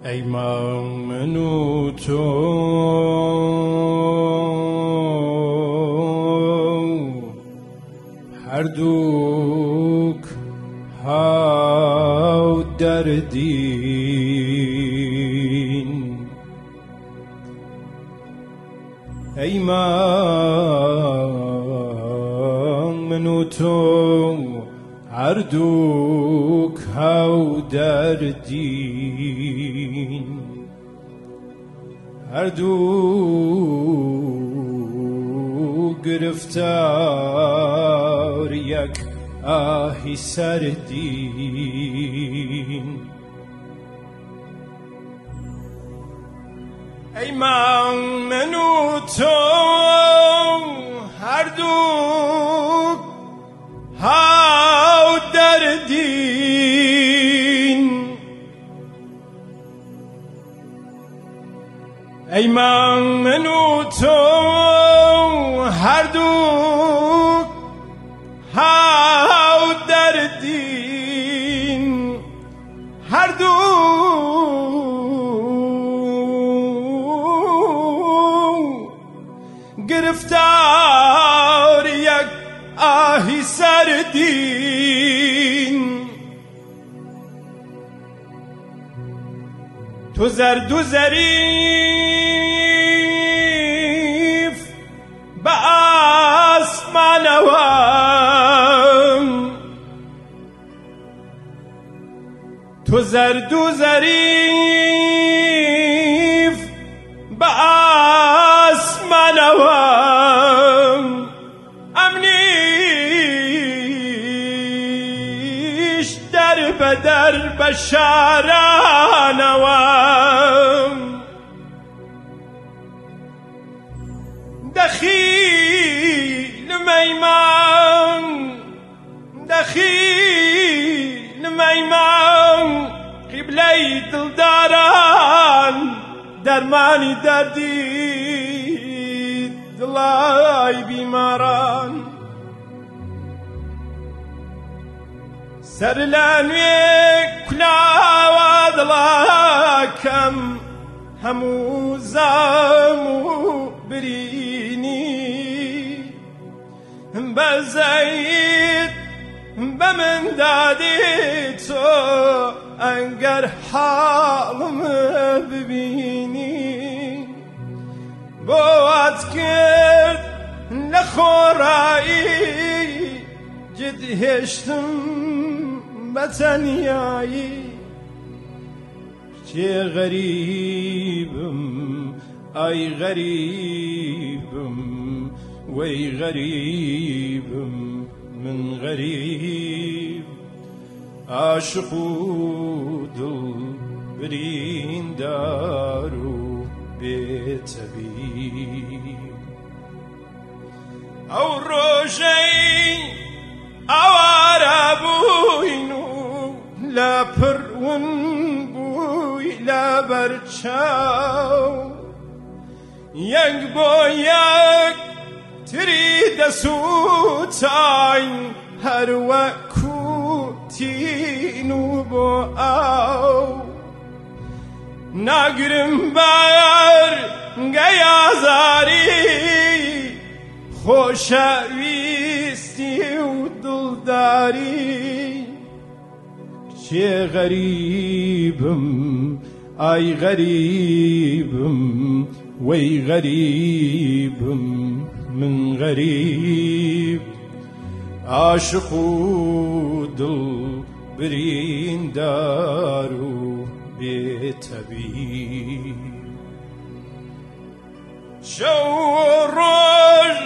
ای من و تو هر دوک ها دردین ای من و تو هر دوک ها دردین هر دو گرفتار یک آهی سردین ای من و تو هر دو ها دردین ای من و تو هر دو ها دردین هر دو گرفتار یک آهی سردین تو زرد و ظریف به آسمانوام تو زرد و ظریف به آسمانوام امنیش در بدر بشارانوام دخیل میمان قبله دلداران درمانی دردی دلای بیماران سر لانوی کلاوا دلاکم همو زامو برینی بزید بمن دادی تو انگر حالم ببینی بوات کرد لخورایی جد هشتم بتنیایی چه غریبم ای غریبم وی غریبم من غریب عاشق و دل بریندار و بی‌طبیب او روشی آواره بوینو لا پرون بوی لا برچاو یک با یک تری دسوتاین هر وکو تینو با او نگرم بر گیازاری خوشویستی و دلداری چه غریبم ای غریبم وی غریبم من غریب عاشق و دل بریندار و بی‌طبیب شو روز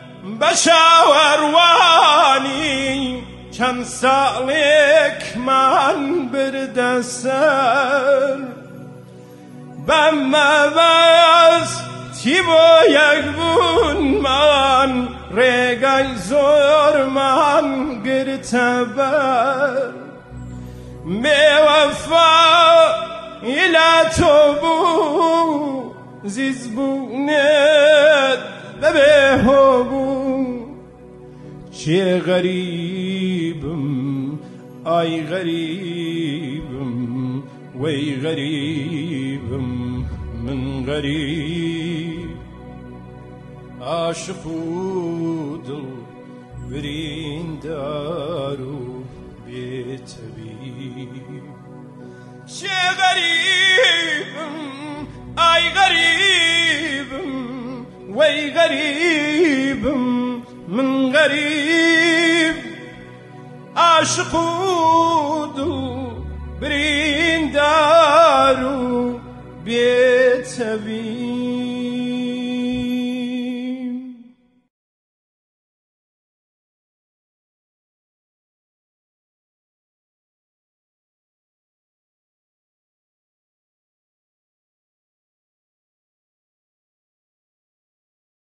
بشاوروانی چند سالک من برده سر بمواز تی با یک بون من رگای زور من گرته بر بیوفا ایلا تو بو زیزبونت ببه بو چه غریبم ای غریبم وي غريب من غريب عاشق دل برين دارو بيتبيب شي غريب اي غريب وي غريب من غريب عاشق دل برين دارو بيتبيب